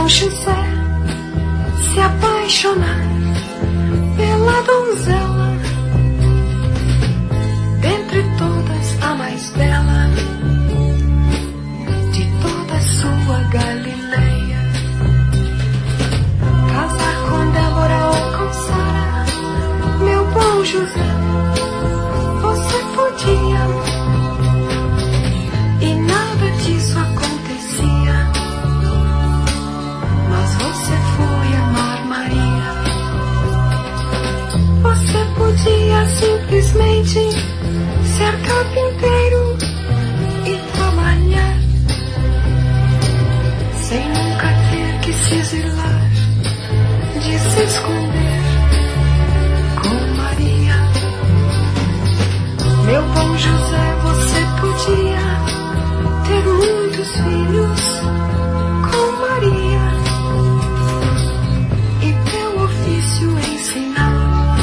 bom José se apaixonar pela donzela, dentre todas a mais bela de toda a sua Galileia, casar com Débora ou com Sara, meu bom José, você podia, e nada disso acontecia, mas você foi amar Maria. Você podia simplesmente ser carpinteiro e trabalhar, sem nunca ter que se exilar, de se esconder com Maria. Meu bom José, você podia ter muitos filhos com Maria e teu ofício ensinar,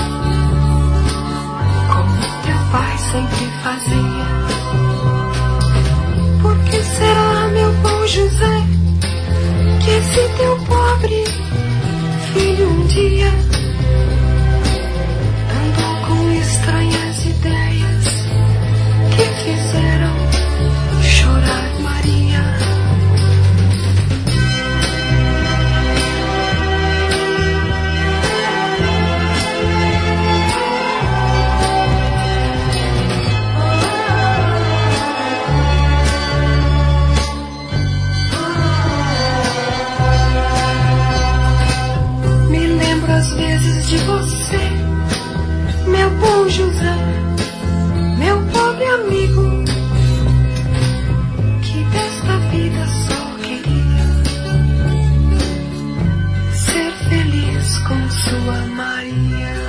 como teu pai sempre fazia. Por que será, meu bom José, que esse teu pobre filho um dia andou com estranhas ideias que fizeram chorar Maria? Me lembro às vezes de você, meu bom José, meu pobre amigo, que desta vida só queria ser feliz com sua Maria.